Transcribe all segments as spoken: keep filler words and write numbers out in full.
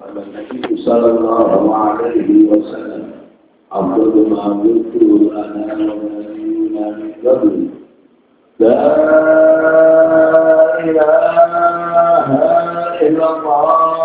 النبي صلى الله عليه وسلم أفضل ما قلت أنا ونبينا من قبل لا إله إلا الله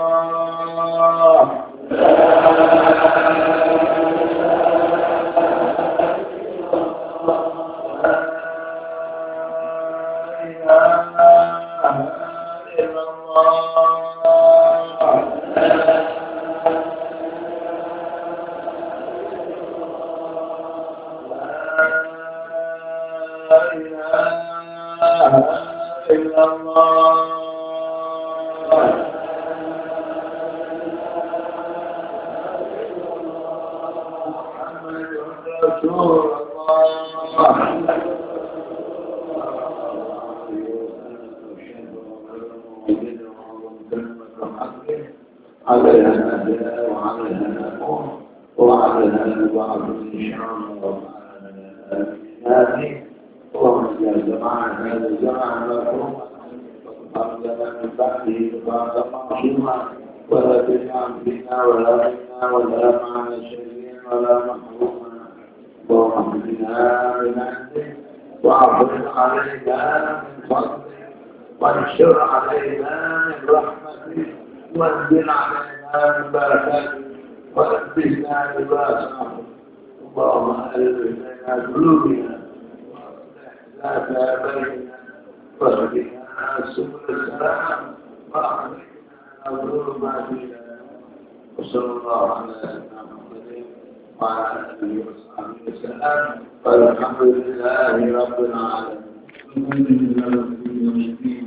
عليها الأداء وعليها الأمور وعليها البعض إن شاء الله تعالى. اللهم اجعل جماعة هذا الجماعة لكم وتقبل لنا من بعده بعد معصوما ولا تجعل فينا ولا منا ولا معنا شيئا ولا محروما. اللهم اهدنا من عندك واعرض علينا من فضلك وانشر علينا من رحمتك وانزل علينا من بركاتك ونبهنا لباس عفوك. اللهم ألف بين قلوبنا واصلح ذات بيننا واهدنا سبل السلام واخرجنا من الظلمات الى وصلى الله على سيدنا محمد وعلى اله وصحبه وسلم والحمد لله رب العالمين.